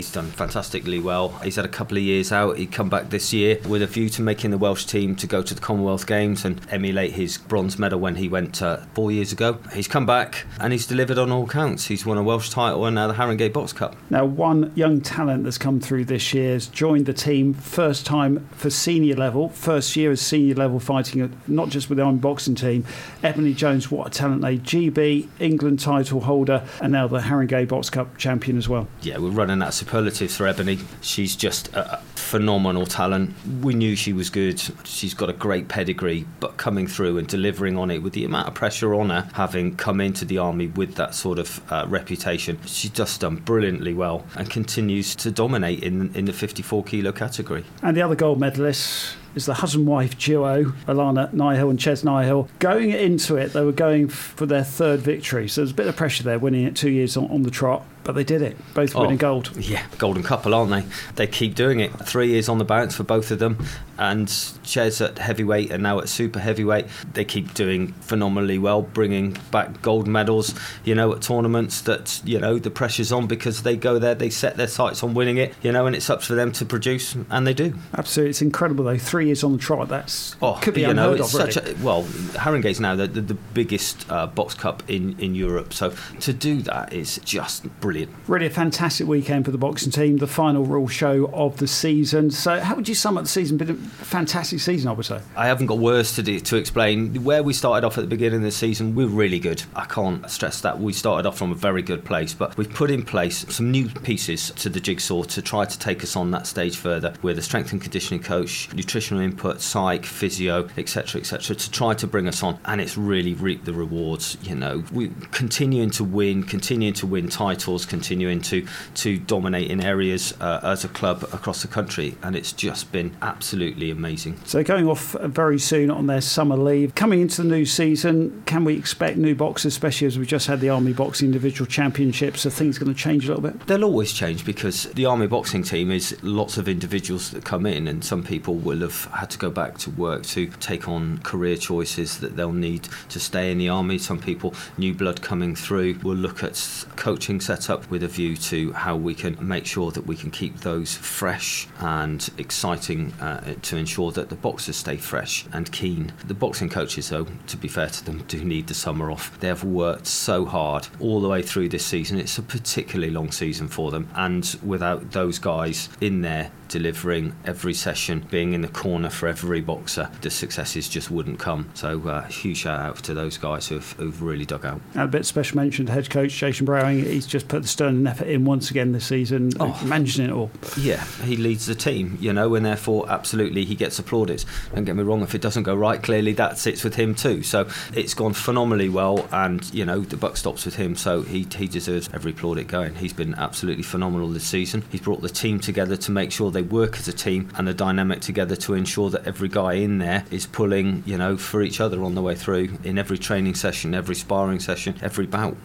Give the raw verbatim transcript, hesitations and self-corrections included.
He's done fantastically well. He's had a couple of years out. He'd come back this year with a view to making the Welsh team to go to the Commonwealth Games and emulate his bronze medal when he went uh, four years ago. He's come back and he's delivered on all counts. He's won a Welsh title and now the Haringey Box Cup. Now, one young talent that's come through this year has joined the team first time for senior level, first year as senior level fighting, not just with the Army boxing team. Ebony Jones, what a talent, a G B England title holder and now the Haringey Box Cup champion as well. Yeah, we're running out superlatives for Ebony. She's just a phenomenal talent. We knew she was good. She's got a great pedigree, but coming through and delivering on it with the amount of pressure on her, having come into the Army with that sort of uh, reputation, she's just done brilliantly well and continues to dominate in, in the fifty-four kilo category. And the other gold medalists is the husband-wife duo, Alana Nihill and Ches Nihill. Going into it, they were going for their third victory, so there's a bit of pressure there, winning it two years on, on the trot. But they did it, both winning oh, gold. Yeah, golden couple, aren't they? They keep doing it. Three years on the bounce for both of them. And Ches at heavyweight and now at super heavyweight. They keep doing phenomenally well, bringing back gold medals, you know, at tournaments that, you know, the pressure's on because they go there, they set their sights on winning it, you know, and it's up for them to produce, and they do. Absolutely. It's incredible, though. Three years on the trot, that's oh, could be you unheard know, it's of, really. Such a, well, Haringey's now the, the, the biggest uh, box cup in, in Europe. So to do that is just brilliant. Really a fantastic weekend for the boxing team, the final real show of the season. So how would you sum up the season? Been a fantastic season, I would say. I haven't got words to do, to explain. Where we started off at the beginning of the season, we were really good. I can't stress that. We started off from a very good place, but we've put in place some new pieces to the jigsaw to try to take us on that stage further with a strength and conditioning coach, nutritional input, psych, physio, etc, etc, to try to bring us on, and it's really reaped the rewards. You know, we continuing to win, continuing to win titles, continuing to to dominate in areas uh, as a club across the country, and it's just been absolutely amazing. So going off very soon on their summer leave, coming into the new season, can we expect new boxers, especially as we just had the Army Boxing Individual Championships? Are things going to change a little bit? They'll always change because the Army Boxing team is lots of individuals that come in, and some people will have had to go back to work to take on career choices that they'll need to stay in the Army. Some people, new blood coming through, will look at coaching setup with a view to how we can make sure that we can keep those fresh and exciting uh, to ensure that the boxers stay fresh and keen. The boxing coaches, though, to be fair to them, do need the summer off. They have worked so hard all the way through this season. It's a particularly long season for them, and without those guys in there delivering every session, being in the corner for every boxer, the successes just wouldn't come. So uh, huge shout out to those guys who've, who've really dug out. And a bit special mention to head coach Jason Browning. He's just put the stern effort in once again this season, oh, managing it all. Yeah, he leads the team, you know, and therefore absolutely he gets applauded. Don't get me wrong, if it doesn't go right, clearly that sits with him too. So it's gone phenomenally well, and you know the buck stops with him, so he, he deserves every plaudit going. He's been absolutely phenomenal this season. He's brought the team together to make sure they work as a team and a dynamic together to ensure that every guy in there is pulling, you know, for each other on the way through in every training session, every sparring session, every bout.